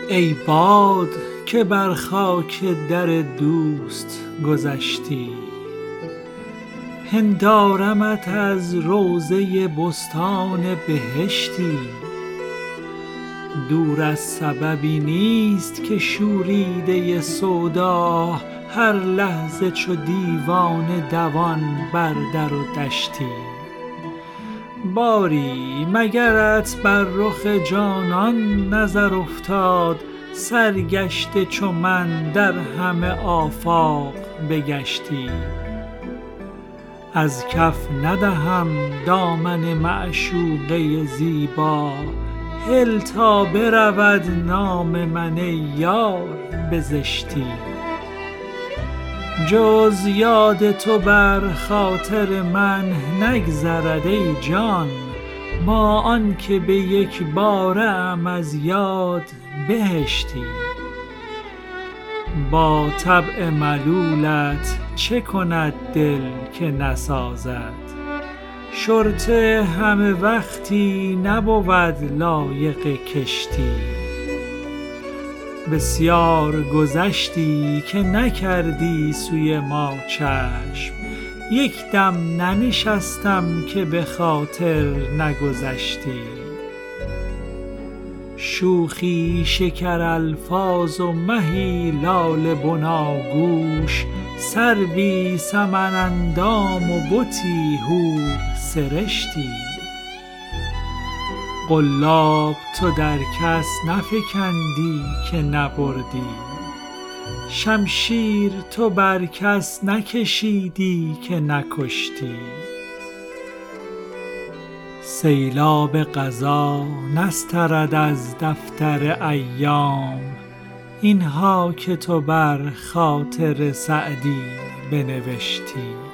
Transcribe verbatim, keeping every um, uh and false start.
ای باد که بر خاک در دوست گذشتی، پندارمت از روضه بستان بهشتی. دور از سببی نیست که شوریده سودا، هر لحظه چو دیوانه دوان بر در و دشتی. باری مگرت بر رخ جانان نظر افتاد، سرگشته چو من در همه آفاق بگشتی. از کف ندهم دامن معشوقه زیبا، هل تا برود نام من ای یار به زشتی. جز یاد تو بر خاطر من نگذرد ای جان، با آن که به یک باره ام از یاد بهشتی. با طبع ملولت چه کند دل که نسازد، شرطه همه وقتی نبود لایق کشتی. بسیار گذشتی که نکردی سوی ما چشم، یک دم ننشستم که به خاطر نگذشتی. شوخی شکر الفاظ و مهی لاله بناگوش، سروی سمن اندام و بتی حور سرشتی. قلاب تو در کس نفکندی که نبردی، شمشیر تو بر کس نکشیدی که نکشتی. سیلاب قضا نسترد از دفتر ایام، اینها که تو بر خاطر سعدی بنوشتی.